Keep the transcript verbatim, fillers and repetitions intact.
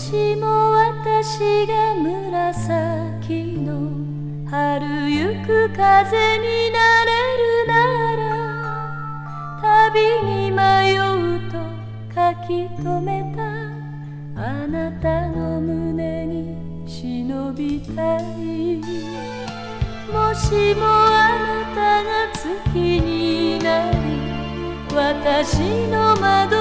しも私が紫の春ゆく風になれるなら、旅に迷うと書き留めたあなたの胸に忍びたい。もしもあなたが月になり、私の窓